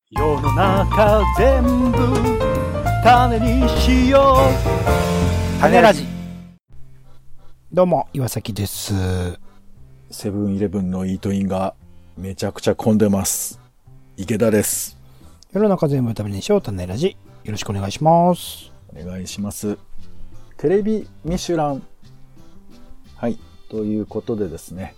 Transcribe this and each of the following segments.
世の中全部種にしよう。種ラジ。 どうも岩崎です。 セブンイレブンのイートインがめちゃくちゃ混んでます。池田です。 世の中全部種にしよう。種ラジ、よろしくお願いします。 お願いします。テレビミシュラン、はい、ということでですね、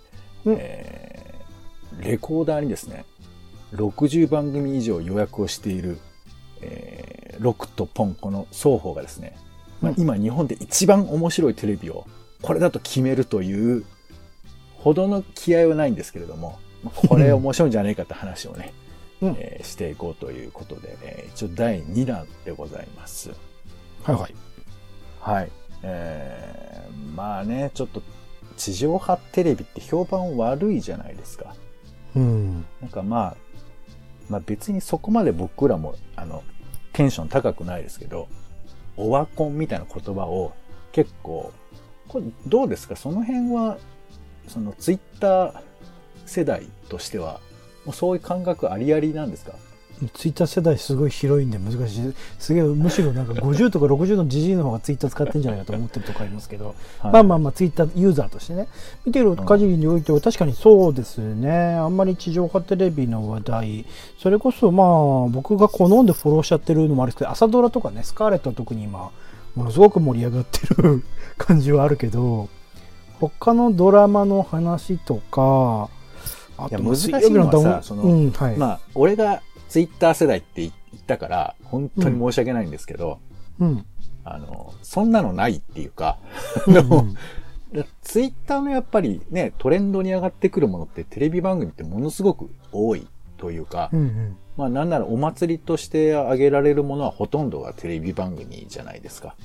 レコーダーにですね60番組以上予約をしている、ロクとポンコの双方がですね、今日本で一番面白いテレビをこれだと決めるというほどの気合はないんですけれども、これ面白いんじゃないかって話をね、していこうということで、一応第2弾でございます。 はいはい。 はい。まあね、ちょっと地上波テレビって評判悪いじゃないですか。なんかまあ別にそこまで僕らもテンション高くないですけど、オワコンみたいな言葉を結構、これどうですか？その辺はそのツイッター世代としてはもうそういう感覚ありありなんですか？ ツイッター世代すごい広いんで難しい。すげえ、むしろなんか50とか60のジジイの方がツイッター使ってんじゃないかと思ってるとかありますけど、はい、まあツイッターユーザーとしてね見てる限りにおいては確かにそうですね。あんまり地上波テレビの話題、それこそ僕が好んでフォローしちゃってるのもあるんですけど、朝ドラとかね、スカーレットは特に今ものすごく盛り上がってる感じはあるけど、他のドラマの話とか、 あと難しいのはさ、俺がツイッター世代って言ったから本当に申し訳ないんですけど、そんなのないっていうか、ツイッターのやっぱりね、トレンドに上がってくるものってテレビ番組ってものすごく多いというか、なんならお祭りとして挙げられるものはほとんどがテレビ番組じゃないですか。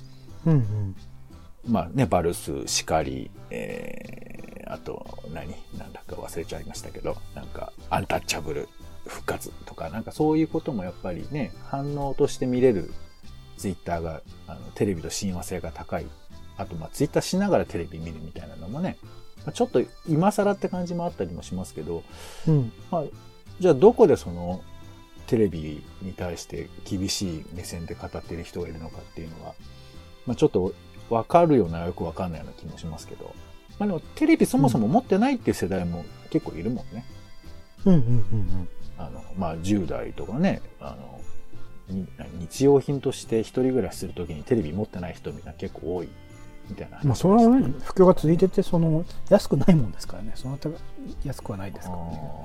バルス、シカリ、あとなんだか忘れちゃいましたけど、なんかアンタッチャブル復活とか、なんかそういうこともやっぱりね、反応として見れるツイッターがテレビと親和性が高い。あとツイッターしながらテレビ見るみたいなのもね、ちょっと今更って感じもあったりもしますけど、じゃあどこでそのテレビに対して厳しい目線で語っている人がいるのかっていうのは、ちょっと分かるようなよく分かんないような気もしますけど、でもテレビそもそも持ってないっていう世代も結構いるもんね。10代とかね、日用品として一人暮らしするときにテレビ持ってない人みたいな結構多いみたいな。 それはね、不況が続いてて、安くないもんですからね。その他安くはないですから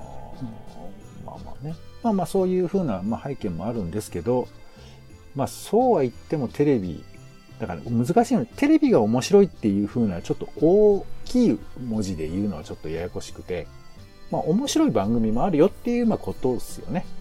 ね。そういうふうな、背景もあるんですけど、そうは言ってもテレビ、だから難しいの。テレビが面白いっていうふうなちょっと大きい文字で言うのはちょっとややこしくて、面白い番組もあるよっていうことですよね。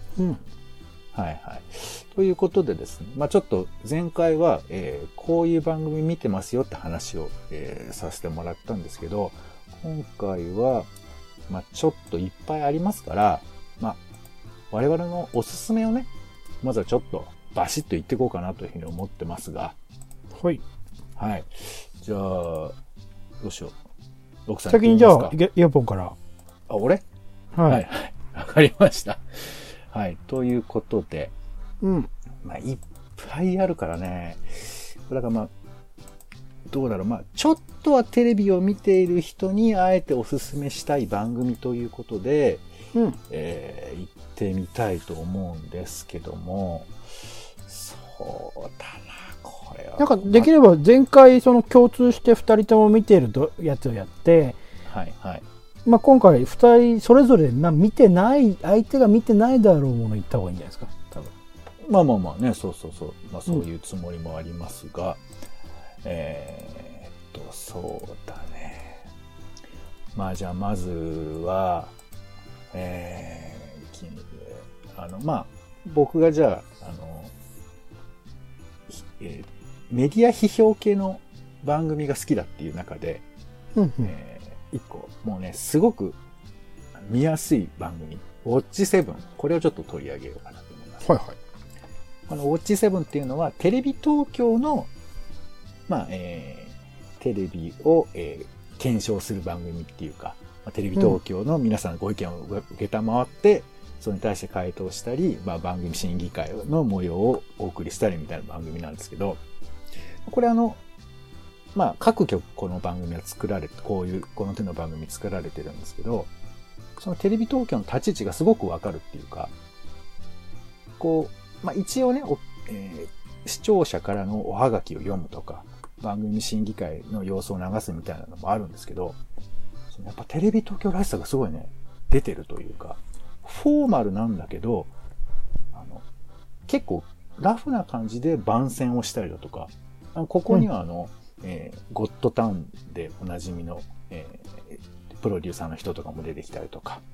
ということでですね、ちょっと前回は、こういう番組見てますよって話を、させてもらったんですけど、今回は、ちょっといっぱいありますから、我々のおすすめをね、まずはちょっとバシッと言っていこうかなというふうに思ってますが。 はい。 じゃあ、どうしよう。奥さん先にじゃあ、イヤポンから。 俺？ はい。 わかりました。ということで、いっぱいあるからね。だからどうだろう。ちょっとはテレビを見ている人にあえておすすめしたい番組ということで、行ってみたいと思うんですけども、そうだな、これは。 なんかできれば前回共通して2人とも見ているやつをやって、今回2人それぞれ見てない、相手が見てないだろうもの言った方がいいんじゃないですか、多分。 ね、そう。そういうつもりもありますが、そうだね。じゃあまずは、僕がじゃあ、メディア批評系の番組が好きだっていう中で、一個、もうね、すごく見やすい番組、ウォッチ7、これをちょっと取り上げようかなと思います。このウォッチ7っていうのは、テレビ東京の、テレビを、検証する番組っていうか、テレビ東京の皆さんのご意見を受けたまわって、 それに対して回答したり、まあ、番組審議会の模様をお送りしたりみたいな番組なんですけど、これまあ、各局この番組は作られて、この手の番組作られてるんですけど、そのテレビ東京の立ち位置がすごくわかるっていうか、まあ一応ね、視聴者からのおはがきを読むとか、番組審議会の様子を流すみたいなのもあるんですけど、やっぱテレビ東京らしさがすごいね、出てるというか、フォーマルなんだけど、結構ラフな感じで番宣をしたりだとか、ここにはゴッドタウンでおなじみの、プロデューサーの人とかも出てきたりとか、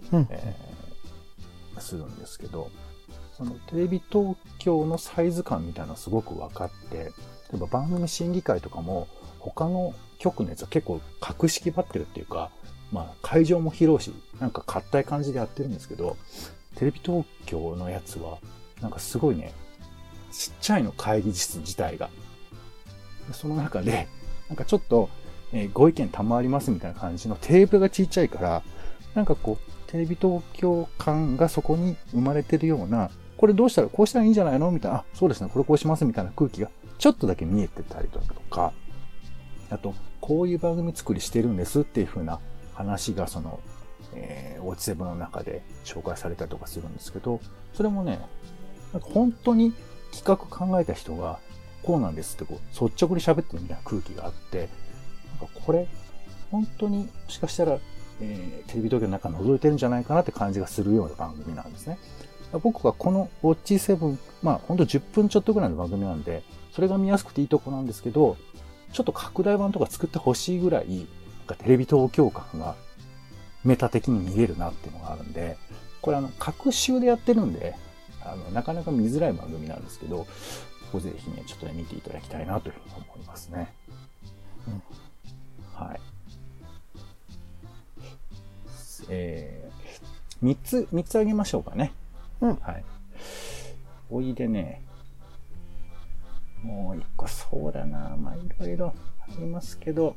するんですけど、そのテレビ東京のサイズ感みたいなのがすごく分かって、例えば番組審議会とかも他の局のやつは結構格式ばってるっていうか、まあ会場も広いし、なんか硬い感じでやってるんですけど、テレビ東京のやつはなんかすごいね、ちっちゃいの会議室自体が。その中で、なんかちょっと、ご意見賜りますみたいな感じのテーブルがちっちゃいから、なんかテレビ東京感がそこに生まれてるような、これどうしたら、こうしたらいいんじゃないのみたいな、そうですね、これこうしますみたいな空気がちょっとだけ見えてたりだとか、あと、こういう番組作りしてるんですっていう風な話が、オーチセブンの中で紹介されたりとかするんですけど、それもね、なんか本当に企画考えた人が、こうなんですって率直に喋ってるみたいな空気があって、なんかこれ、本当にもしかしたら、テレビ東京の中覗いてるんじゃないかなって感じがするような番組なんですね。僕がこのウォッチ7、まあ本当10分ちょっとぐらいの番組なんで、それが見やすくていいとこなんですけど、ちょっと拡大版とか作ってほしいぐらい、なんかテレビ東京感がメタ的に見れるなっていうのがあるんで、これ各週でやってるんで、なかなか見づらい番組なんですけど、ここぜひね、ちょっとね、見ていただきたいなというふうに思いますね。はい。3つあげましょうかね。はい。おいでね、もう1個そうだな、まあいろいろありますけど、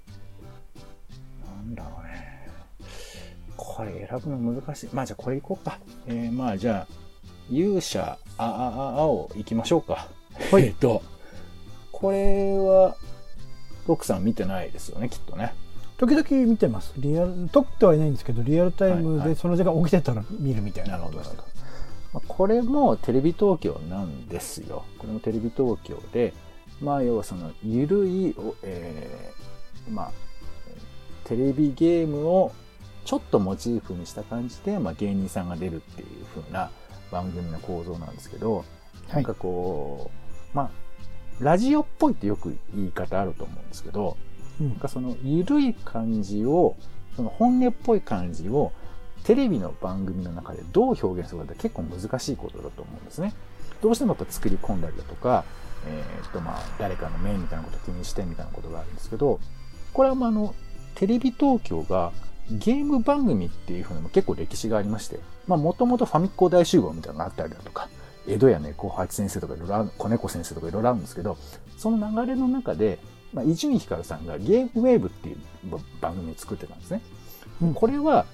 なんだろうね。これ選ぶの難しい。まあじゃあこれいこうか。まあじゃあ、勇者、をいきましょうか。 はい。 これは、ロクさん見てないですよね、きっとね。 時々見てます。撮ってはいないんですけど、リアルタイムでその時間起きてたら見るみたいなことですけど。 これもテレビ東京なんですよ。これもテレビ東京で、まあ要はそのゆるい、まあ、テレビゲームをちょっとモチーフにした感じで、まあ芸人さんが出るっていう風な番組の構造なんですけど、なんかまあ、ラジオっぽいってよく言い方あると思うんですけど、なんかそのゆるい感じを、その本音っぽい感じをテレビの番組の中でどう表現するかって結構難しいことだと思うんですね。どうしてもやっぱ作り込んだりだとか、まあ誰かの目みたいなことを気にしてみたいなことがあるんですけど、これはまあテレビ東京がゲーム番組っていうふうにも結構歴史がありまして、まあもともとファミコン大集合みたいなのがあったりだとか、江戸屋猫八先生とかいろいろある、子猫先生とかいろいろあるんですけど、その流れの中で、まあ、伊集院光さんがゲームウェーブっていう番組を作ってたんですね。これは、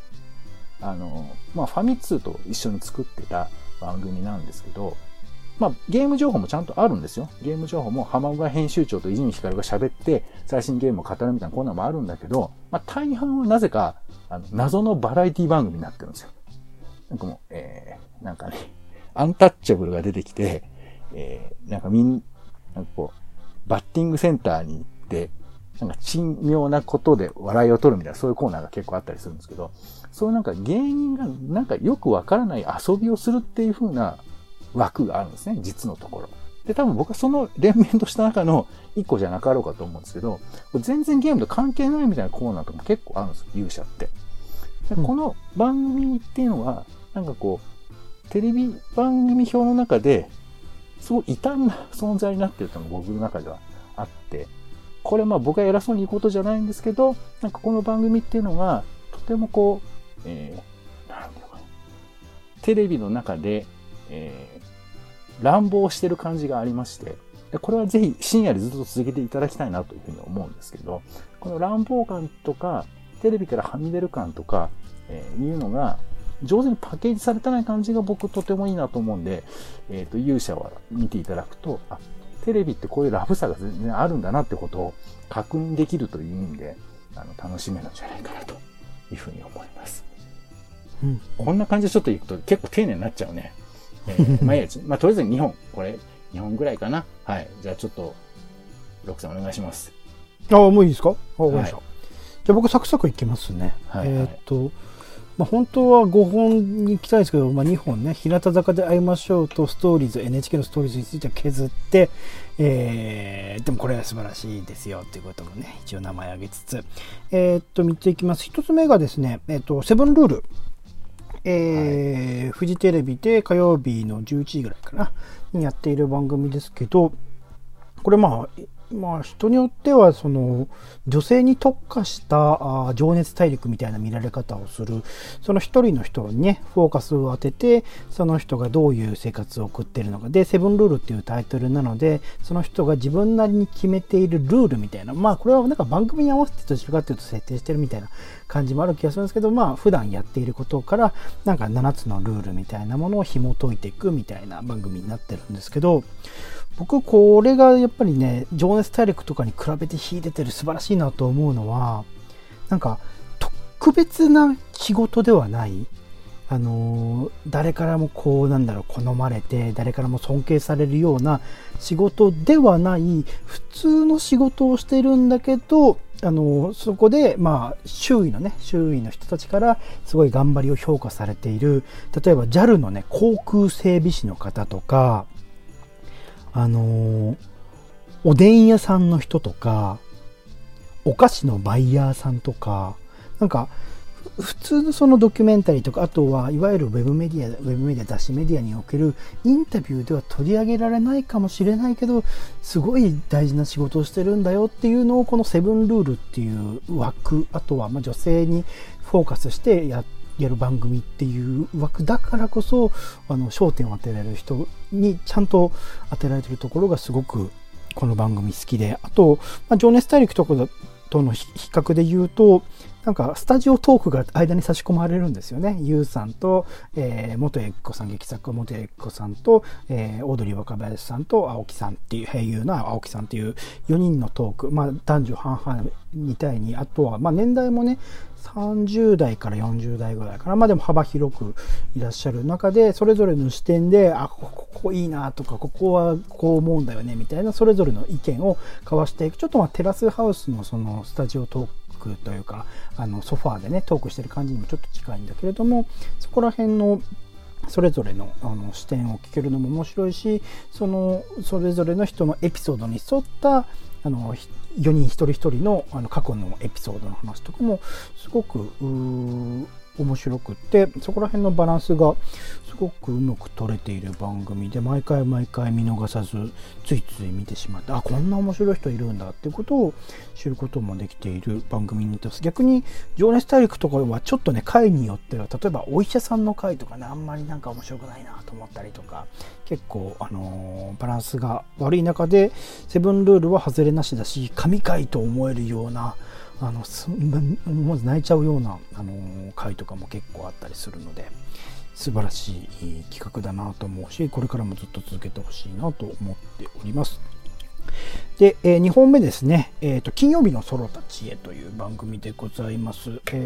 まあ、ファミ通と一緒に作ってた番組なんですけど、まあ、ゲーム情報もちゃんとあるんですよ。ゲーム情報も浜岡編集長と伊集院光が喋って最新ゲームを語るみたいなコーナーもあるんだけど、まあ、大半はなぜか、謎のバラエティ番組になってるんですよ。なんかもう、なんかね、アンタッチャブルが出てきて、なんかなんかこう、バッティングセンターに行って、なんか珍妙なことで笑いを取るみたいなそういうコーナーが結構あったりするんですけど、そういうなんか芸人がなんかよくわからない遊びをするっていう風な枠があるんですね、実のところ。で、多分僕はその連綿とした中の一個じゃなかろうかと思うんですけど、全然ゲームと関係ないみたいなコーナーとかも結構あるんですよ、勇者って。でこの番組っていうのは、なんかこう、テレビ番組表の中で、すごい異端な存在になってるというのが僕の中ではあって、これまあ僕が偉そうに言うことじゃないんですけど、なんかこの番組っていうのが、とてもこう、なんていうのかな、テレビの中で、乱暴してる感じがありまして、これはぜひ深夜でずっと続けていただきたいなというふうに思うんですけど、この乱暴感とか、テレビからはみ出る感とか、いうのが、 上手にパッケージされてない感じが僕とてもいいなと思うんで、勇者は見ていただくと、あ、テレビってこういうラフさが全然あるんだなってことを確認できるという意味で、楽しめるんじゃないかなというふうに思います。 うん、 こんな感じでちょっといくと結構丁寧になっちゃうね。まあいいや、まあとりあえず2本、これ2本ぐらいかな。はい。じゃあちょっと、ロクさんお願いします。 ああ、もういいですか？わかりました。 はい、 じゃあ僕サクサクいきますね。 はいはい、 まあ、本当は5本に行きたいですけど、まあ、2本ね、日向坂で会いましょうとストーリーズ、NHK のストーリーズについては削って、でもこれは素晴らしいですよということもね、一応名前挙げつつ、見ていきます。1つ目がですね、セブンルール。はい、フジテレビで火曜日の11時ぐらいかな、にやっている番組ですけど、これまあ人によってはその女性に特化した情熱大陸みたいな見られ方をする、その一人の人にねフォーカスを当てて、その人がどういう生活を送っているのかで、セブンルールっていうタイトルなので、その人が自分なりに決めているルールみたいな、まあこれはなんか番組に合わせてどちらかというと設定してるみたいな感じもある気がするんですけど、まあ普段やっていることからなんか7つのルールみたいなものを紐解いていくみたいな番組になってるんですけど、僕これがやっぱりね、情熱大陸とかに比べて秀でてる素晴らしいなと思うのは、なんか特別な仕事ではない、誰からもこうなんだろう、好まれて誰からも尊敬されるような仕事ではない、普通の仕事をしてるんだけど、そこでまあ周囲の人たちからすごい頑張りを評価されている、例えば JAL のね航空整備士の方とか、おでん屋さんの人とか、お菓子のバイヤーさんとか、なんか普通のそのドキュメンタリーとか、あとはいわゆるウェブメディア、雑誌メディアにおけるインタビューでは取り上げられないかもしれないけど、すごい大事な仕事をしてるんだよっていうのを、このセブンルールっていう枠、あとはまあ女性にフォーカスしてやる番組っていう枠だからこそ、焦点を当てられる人にちゃんと当てられてるところがすごくこの番組好きで、あと、まあ、情熱大陸との比較で言うと、なんかスタジオトークが間に差し込まれるんですよね。ゆうさんと、元恵子さん、劇作家元恵子さんと、オードリー若林さんと青木さんっていう、俳優の青木さんっていう4人のトーク、まあ男女半々みたいに、あとはまあ年代もね30代から40代ぐらいかな、まあでも幅広くいらっしゃる中で、それぞれの視点で、ここいいなとか、ここはこう思うんだよねみたいな、それぞれの意見を交わしていく、ちょっとまあテラスハウスのそのスタジオトークというか、ソファーでねトークしてる感じにもちょっと近いんだけれども、そこら辺のそれぞれの視点を聞けるのも面白いし、それぞれの人のエピソードに沿った4人一人一人の過去のエピソードの話とかもすごく面白くって、そこら辺のバランスがすごくうまく撮れている番組で、毎回見逃さずついつい見てしまって、こんな面白い人いるんだっていうことを知ることもできている番組になってます。逆に情熱大陸とかはちょっとね、回によっては、例えばお医者さんの回とかね、あんまりなんか面白くないなと思ったりとか、結構バランスが悪い中で、セブンルールは外れなしだし、神回と思えるような、思わず泣いちゃうような回とかも結構あったりするので、素晴らしい企画だなと思うし、これからもずっと続けてほしいなと思っております。で、2本目ですね、金曜日のソロたちへという番組でございます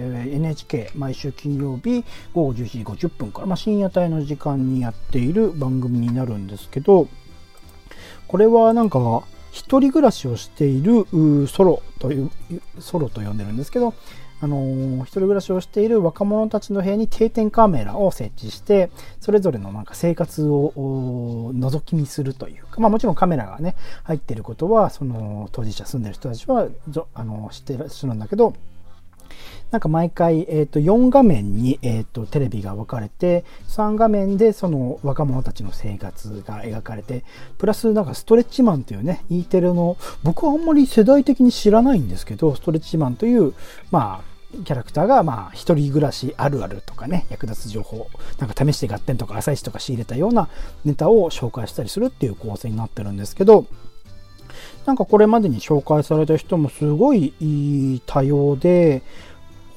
。NHK 毎週金曜日午後11時50分から、深夜帯の時間にやっている番組になるんですけど、これはなんか一人暮らしをしているソロと呼んでるんですけど、一人暮らしをしている若者たちの部屋に定点カメラを設置して、それぞれのなんか生活を覗き見するというか、もちろんカメラがね入っていることは、その当事者住んでる人たちは知ってらっしゃるんだけど、なんか毎回、4画面に、テレビが分かれて、3画面でその若者たちの生活が描かれて、プラスなんかストレッチマンというね、E テレの、僕はあんまり世代的に知らないんですけど、ストレッチマンという、キャラクターが、一人暮らしあるあるとかね、役立つ情報、なんか試して合点とか朝市とか仕入れたようなネタを紹介したりするっていう構成になってるんですけど、なんかこれまでに紹介された人もすごい多様で、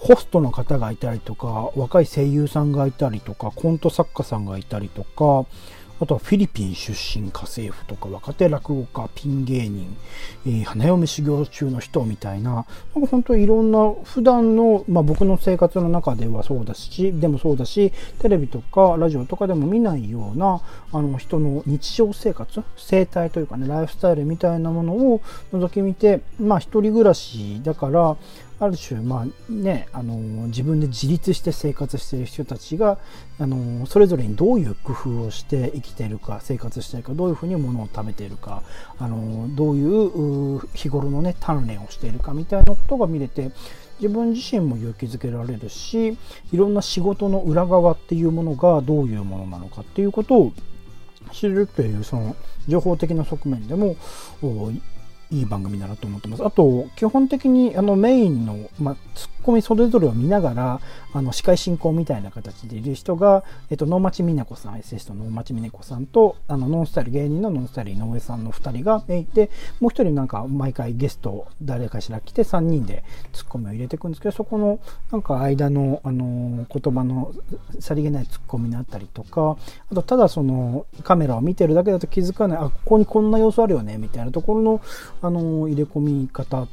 ホストの方がいたりとか、若い声優さんがいたりとか、コント作家さんがいたりとか、あとはフィリピン出身家政婦とか、若手落語家、ピン芸人、花嫁修行中の人みたいな、なんか本当にいろんな普段の、僕の生活の中ではそうだし、テレビとかラジオとかでも見ないような、人の日常生活、生態というかね、ライフスタイルみたいなものを覗き見て、一人暮らしだから、ある種、自分で自立して生活している人たちが、それぞれにどういう工夫をして生きているか、生活しているか、どういうふうに物を食べているか、どういう日頃のね、鍛錬をしているかみたいなことが見れて、自分自身も勇気づけられるし、いろんな仕事の裏側っていうものがどういうものなのかっていうことを知るという、その情報的な側面でもいい番組だなと思ってます。あと基本的にメインの、ツッコミそれぞれを見ながら司会進行みたいな形でいる人が、能町みね子さん、エッセイストの能町みね子さんとノンスタイル芸人のノンスタイル井上さんの2人がいて、もう1人なんか毎回ゲスト誰かしら来て3人でツッコミを入れていくんですけど、そこのなんか間の言葉のさりげないツッコミにあったりとか、あとただそのカメラを見てるだけだと気づかない、ここにこんな要素あるよねみたいなところの入れ込み方、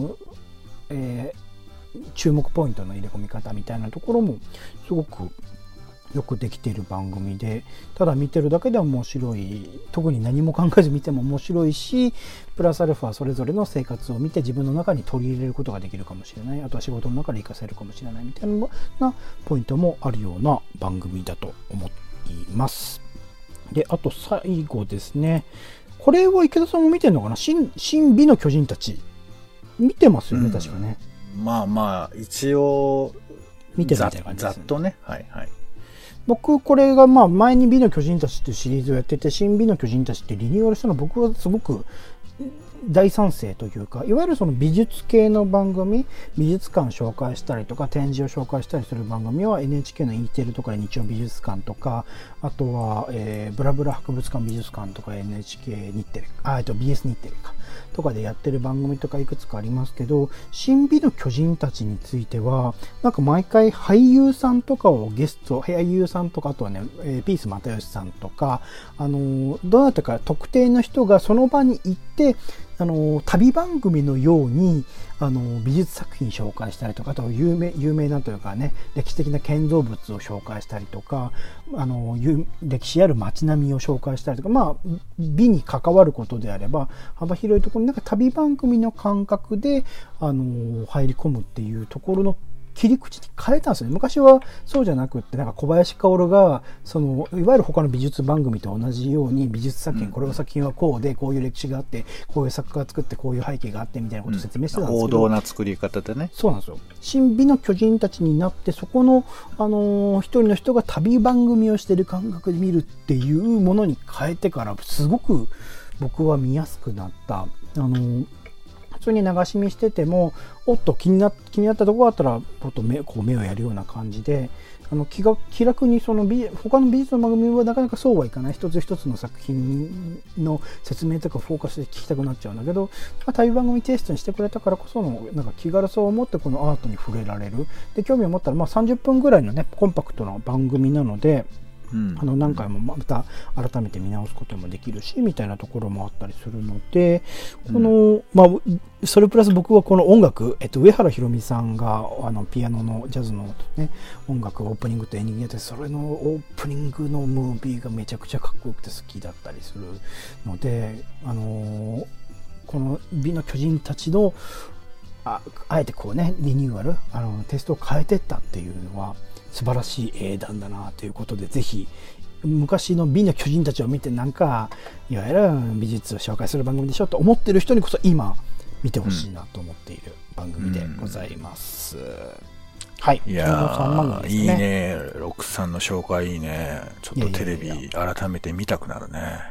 注目ポイントの入れ込み方みたいなところもすごくよくできている番組で、ただ見てるだけでは面白い、特に何も考えず見ても面白いし、プラスアルファそれぞれの生活を見て自分の中に取り入れることができるかもしれない、あとは仕事の中で活かせるかもしれないみたいなポイントもあるような番組だと思います。で、あと最後ですね、これは池田さんも見てるのかな、新美の巨人たち見てますよね、確かね。 一応見てるみたいな感じですね。 ざっとね、はいはい。 僕これが前に美の巨人たちっていうシリーズをやってて、新美の巨人たちってリニューアルしたの僕はすごく大賛成というか、いわゆるその美術系の番組、美術館紹介したりとか展示を紹介したりする番組は NHK の E テレとかで日曜美術館とか、あとは、ブラブラ博物館美術館とか NHK 日テレ、BS 日テレかとかでやってる番組とかいくつかありますけど、新美の巨人たちについてはなんか毎回俳優さんとかをゲスト、俳優さんとか、あとはね、ピース又吉さんとか、どなたか特定の人がその場に行って旅番組のように美術作品紹介したりとか、あと有名なというかね、歴史的な建造物を紹介したりとか、歴史ある街並みを紹介したりとか、美に関わることであれば幅広いところになんか旅番組の感覚で入り込むっていうところの切り口に変えたんですよね。昔はそうじゃなくって、なんか小林薫がいわゆる他の美術番組と同じように美術作品、これの作品はこうでこういう歴史があって、こういう作家が作ってこういう背景があってみたいなことを説明してたんですけど、 王道な作り方でね。 そうなんですよ。新美の巨人たちになって、そこの一人の人が旅番組をしている感覚で見るっていうものに変えてから、すごく僕は見やすくなった。普通に流し見してても、気になったところがあったら目をやるような感じで、気楽に他の美術の番組はなかなかそうはいかない、一つ一つの作品の説明とかフォーカスで聞きたくなっちゃうんだけど、旅番組テイストにしてくれたからこそのなんか気軽さを持ってこのアートに触れられる。で、興味を持ったら30分ぐらいのねコンパクトな番組なので、何回もまた改めて見直すこともできるしみたいなところもあったりするので、それプラス僕はこの音楽、上原ひろみさんがピアノのジャズの、ね、音楽オープニングとエンディングやって、それのオープニングのムービーがめちゃくちゃかっこよくて好きだったりするので、この美の巨人たちのあえてこうねリニューアルテイストを変えてったっていうのは素晴らしい英断だなということで、ぜひ昔の美の巨人たちを見て、なんかいわゆる美術を紹介する番組でしょと思ってる人にこそ今見てほしいなと思っている番組でございます。はい。 いやー、いいね。ロックさんの紹介いいね。ちょっとテレビ改めて見たくなるね。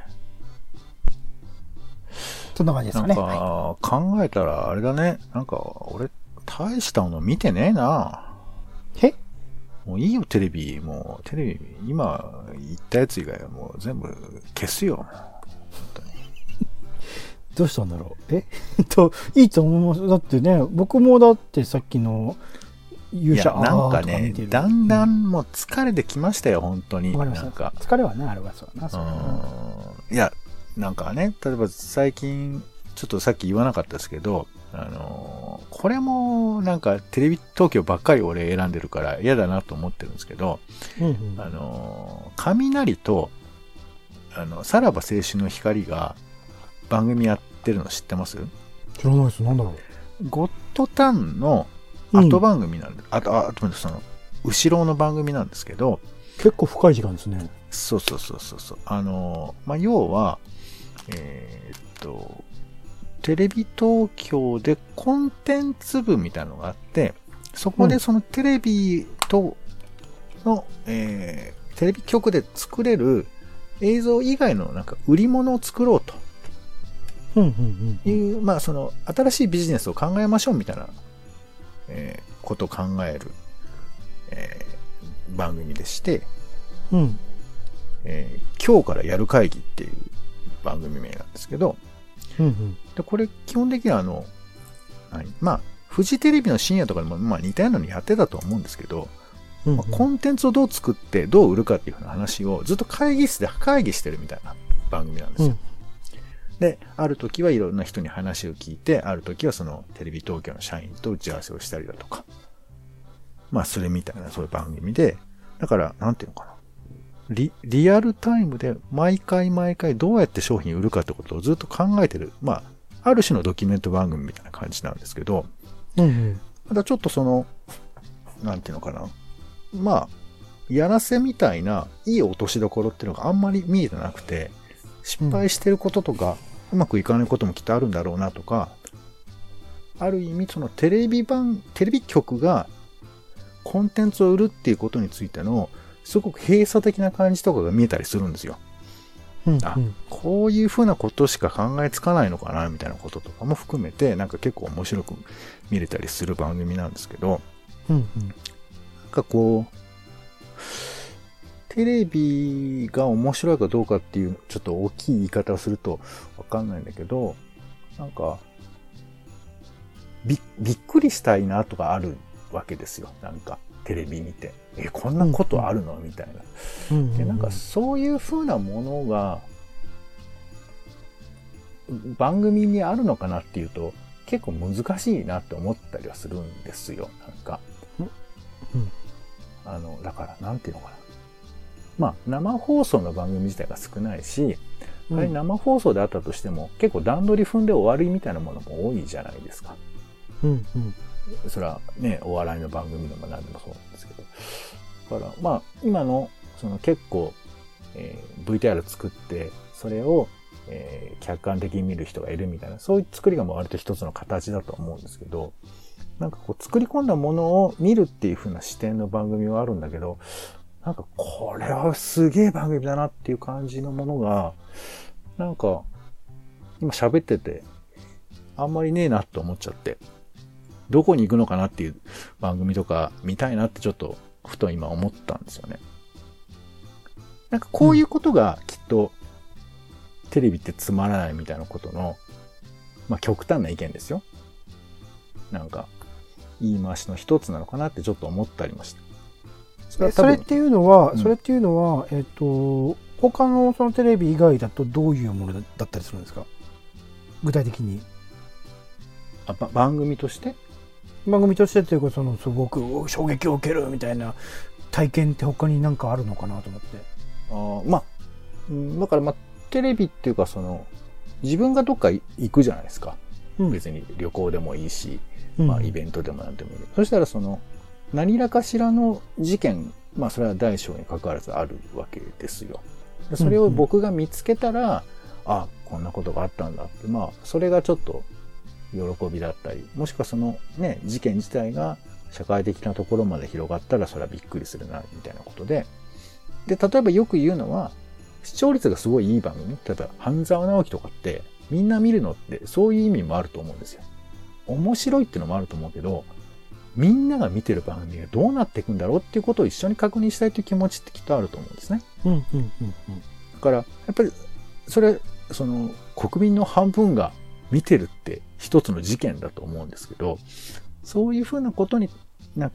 そんな感じですかね。 なんか考えたらあれだね。なんか俺大したもの見てねえな。もういいよ、テレビ。もうテレビ今言ったやつ以外はもう全部消すよ。本当に。 どうしたんだろう。いいと思います。だってね、僕もだってさっきの勇者なんかあーとね見てるだんだんもう疲れてきましたよ本当に。 わかりましたなんか疲れはねあれはそうだなそうだないやなんかね例えば最近ちょっとさっき言わなかったですけどこれもなんかテレビ東京ばっかり俺選んでるから嫌だなと思ってるんですけど、 うんうん雷とさらば青春の光が番組やってるの知ってます？ 知らないですなんだろゴッドタンの後番組なんで、あとその後ろの番組なんですけど、 結構深い時間ですねそう要はテレビ東京でコンテンツ部みたいなのがあって、そこでそのテレビとの、テレビ局で作れる映像以外のなんか売り物を作ろうという、まあその新しいビジネスを考えましょうみたいな、ことを考える、番組でして、今日からやる会議っていう番組名なんですけど、でこれ基本的にはまあフジテレビの深夜とかでもまあ似たようなのやってたと思うんですけど、コンテンツをどう作ってどう売るかっていうふうな話をずっと会議室で会議してるみたいな番組なんですよ。で、ある時はいろんな人に話を聞いて、ある時はそのテレビ東京の社員と打ち合わせをしたりだとか、まあそれみたいなそういう番組で、だからなんていうのかな。リアルタイムで毎回どうやって商品売るかってことをずっと考えてる、まあある種のドキュメント番組みたいな感じなんですけど、ただちょっとそのなんていうのかな、まあやらせみたいないい落としどころっていうのがあんまり見えてなくて、失敗してることとか、うまくいかないこともきっとあるんだろうなとか、ある意味そのテレビ局がコンテンツを売るっていうことについてのすごく閉鎖的な感じとかが見えたりするんですよ。こういうふうなことしか考えつかないのかなみたいなこととかも含めて、なんか結構面白く見れたりする番組なんですけど、なんかこうテレビが面白いかどうかっていうちょっと大きい言い方をするとわかんないんだけど、なんかびっくりしたいなとかあるわけですよ。なんかテレビ見てこんなことあるのみたいな。でなんかそういう風なものが番組にあるのかなっていうと結構難しいなって思ったりはするんですよ。なんか、だからなんていうのかな。まあ生放送の番組自体が少ないし、仮に生放送であったとしても結構段取り踏んで終わりみたいなものも多いじゃないですか。それはね、お笑いの番組でも何でもそうなんですけど。だからまあ今のその結構、VTR 作ってそれを、客観的に見る人がいるみたいな、そういう作りがもう割と一つの形だと思うんですけど、なんかこう作り込んだものを見るっていう風な視点の番組はあるんだけど、なんかこれはすげえ番組だなっていう感じのものが、なんか今喋っててあんまりねえなって思っちゃって、どこに行くのかなっていう番組とか見たいなってちょっとふと今思ったんですよね。なんかこういうことがきっとテレビってつまらないみたいなことの、まあ極端な意見ですよ。なんか言い回しの一つなのかなってちょっと思ったりました。 それっていうのは、他のそのテレビ以外だとどういうものだったりするんですか？具体的に。 番組としてっていうか、そのすごく衝撃を受けるみたいな体験って他に何かあるのかなと思って。 だからテレビっていうかその自分がどっか行くじゃないですか。別に旅行でもいいし、イベントでもなんでもいい。そしたらその何らかしらの事件、それは大小に関わらずあるわけですよ。それを僕が見つけたら、こんなことがあったんだって、それがちょっと喜びだったり、もしくはそのね、事件自体が社会的なところまで広がったら、それはびっくりするな、みたいなことで。で、例えばよく言うのは、視聴率がすごいいい番組、例えば半沢直樹とかって、みんな見るのってそういう意味もあると思うんですよ。面白いっていうのもあると思うけど、みんなが見てる番組がどうなっていくんだろうっていうことを一緒に確認したいという気持ちってきっとあると思うんですね。だから、やっぱり、その、国民の半分が見てるって一つの事件だと思うんですけど、そういうふうなことになんか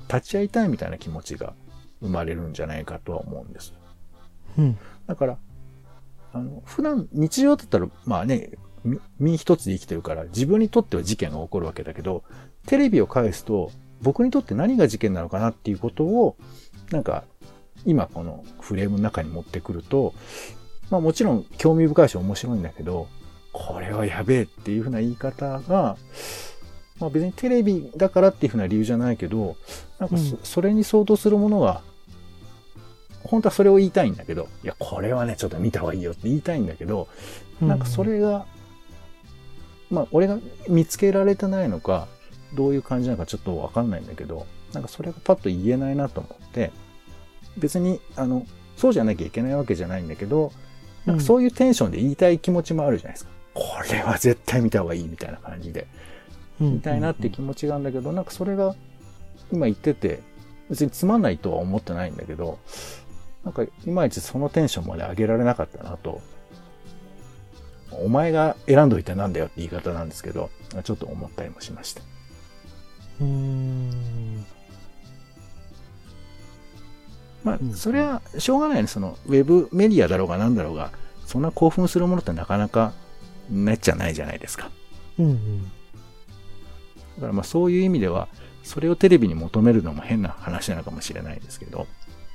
立ち会いたいみたいな気持ちが生まれるんじゃないかとは思うんです。 うん。 だから、普段、日常だったら、まあね、身一つで生きてるから、自分にとっては事件が起こるわけだけど、テレビを返すと、僕にとって何が事件なのかなっていうことを、なんか、今このフレームの中に持ってくると、まあもちろん興味深いし面白いんだけど、これはやべえっていうふうな言い方が、まあ別にテレビだからっていうふうな理由じゃないけど、なんかそれに相当するものが、本当はそれを言いたいんだけど、いや、これはね、ちょっと見た方がいいよって言いたいんだけど、なんかそれが、まあ俺が見つけられてないのか、どういう感じなのかちょっとわかんないんだけど、なんかそれがパッと言えないなと思って、別に、そうじゃなきゃいけないわけじゃないんだけど、なんかそういうテンションで言いたい気持ちもあるじゃないですか。これは絶対見た方がいいみたいな感じで。言いたいなって気持ちがあるんだけど、なんかそれが今言ってて、別につまんないとは思ってないんだけど、なんかいまいちそのテンションまで上げられなかったなと。お前が選んどいてなんだよって言い方なんですけど、ちょっと思ったりもしました。まあ、それはしょうがないね。その、ウェブメディアだろうがなんだろうが、そんな興奮するものってなかなかめっちゃないじゃないですか。だからまあそういう意味では、それをテレビに求めるのも変な話なのかもしれないですけど。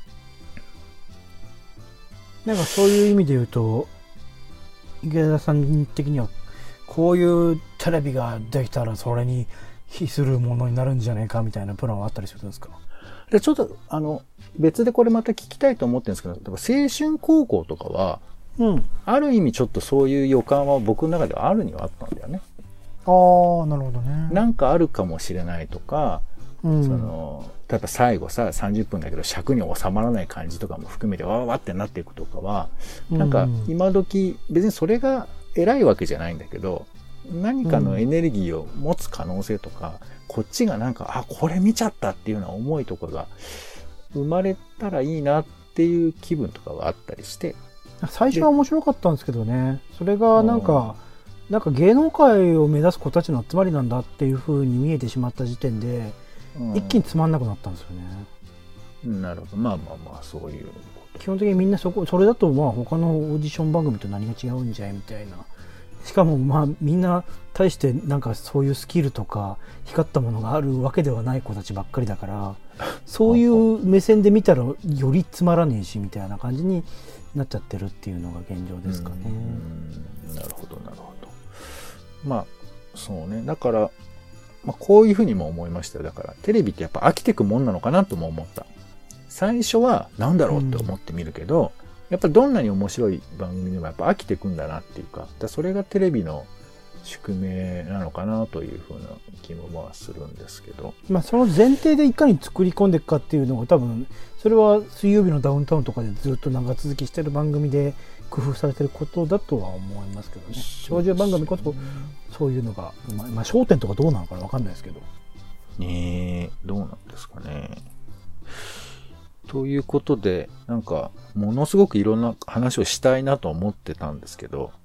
なんかそういう意味で言うと、池田さん的には、こういうテレビができたらそれに比するものになるんじゃないかみたいなプランはあったりするんですか？ でちょっと別でこれまた聞きたいと思ってるんですけど、青春高校とかは、ある意味ちょっとそういう予感は僕の中ではあるにはあったんだよね。 ああ、なるほどね。 なんかあるかもしれないとか、例えば最後さ、30分だけど尺に収まらない感じとかも含めてわーわーってなっていくとかは、なんか今時、別にそれが偉いわけじゃないんだけど、何かのエネルギーを持つ可能性とか、こっちがなんか、あ、これ見ちゃったっていうような思いとかが生まれたらいいなっていう気分とかがあったりして。 最初は面白かったんですけどね、それがなんか芸能界を目指す子たちの集まりなんだっていう風に見えてしまった時点で、一気につまんなくなったんですよね。 なるほど。まあまあまあ、そういう。 基本的にみんなそれだとまあ他のオーディション番組と何が違うんじゃいみたいな。しかもまあみんな対してなんかそういうスキルとか光ったものがあるわけではない子たちばっかりだから、そういう目線で見たらよりつまらねえしみたいな感じになっちゃってるっていうのが現状ですかね。 なるほどなるほど。まあそうね。だから、まあ、こういうふうにも思いましたよ。だからテレビってやっぱ飽きてくもんなのかなとも思った。最初はなんだろうって思ってみるけど、やっぱりどんなに面白い番組でもやっぱ飽きてくんだなっていうか、それがテレビの宿命なのかなというふうな気もするんですけど。 まあその前提でいかに作り込んでいくかっていうのが多分、それは水曜日のダウンタウンとかでずっと長続きしてる番組で工夫されてることだとは思いますけどね。長寿番組こそそういうのが、まあ焦点とかどうなのかわかんないですけど。 どうなんですかね。ということで、なんか、ものすごくいろんな話をしたいなと思ってたんですけど、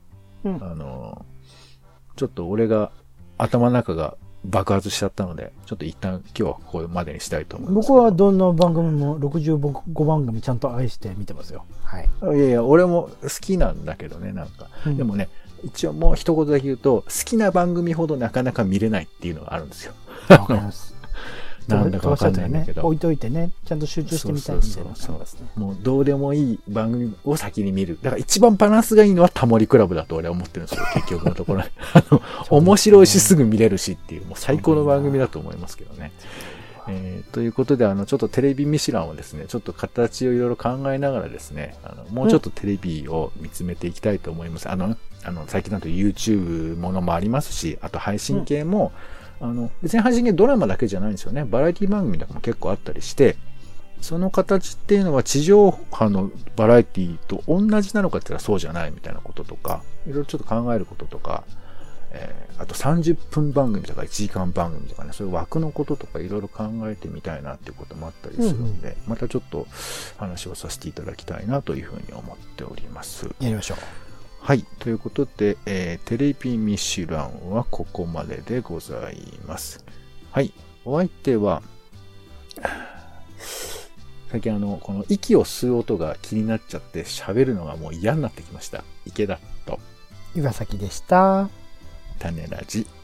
ちょっと俺が頭の中が爆発しちゃったので、ちょっと一旦今日はここまでにしたいと思います。 僕はどんな番組も65番組ちゃんと愛して見てますよ。はい。 いやいや、俺も好きなんだけどね、なんか。でもね、一応もう一言だけ言うと、好きな番組ほどなかなか見れないっていうのがあるんですよ。 わかります。 なんだかわかんないんだけど、 置いといてね、ちゃんと集中してみたいみたいな感じですね。 もうどうでもいい番組を先に見る。だから一番バランスがいいのはタモリクラブだと俺は思ってるんですよ、結局のところ。面白いしすぐ見れるしっていう、もう最高の番組だと思いますけどね。ということで、ちょっとテレビミシュランをですね、ちょっと形をいろいろ考えながらですね、もうちょっとテレビを見つめていきたいと思います。最近だと YouTube ものもありますし、あと配信系も、別に配信系ドラマだけじゃないんですよね。バラエティ番組とかも結構あったりして、その形っていうのは地上波のバラエティと同じなのかって言ったらそうじゃないみたいなこととか、いろいろちょっと考えることとか、あと30分番組とか1時間番組とかね、そういう枠のこととかいろいろ考えてみたいなっていうこともあったりするんで、またちょっと話をさせていただきたいなというふうに思っております。 やりましょう。 はい。ということで、テレビミシュランはここまででございます。はい。お相手は、 最近この息を吸う音が気になっちゃって喋るのがもう嫌になってきました。池田と岩崎でした。 種ラジ。